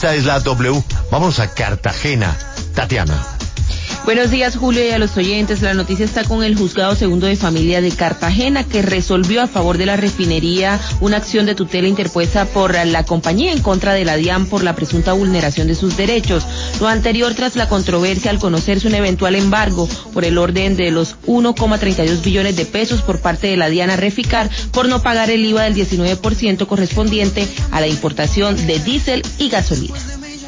Esta es la W. Vamos a Cartagena. Tatiana. Buenos días, Julio, y a los oyentes. La noticia está con el Juzgado Segundo de Familia de Cartagena, que resolvió a favor de la refinería una acción de tutela interpuesta por la compañía en contra de la DIAN por la presunta vulneración de sus derechos. Lo anterior tras la controversia al conocerse un eventual embargo por el orden de los 1,32 billones de pesos por parte de la DIAN a Reficar por no pagar el IVA del 19% correspondiente a la importación de diésel y gasolina.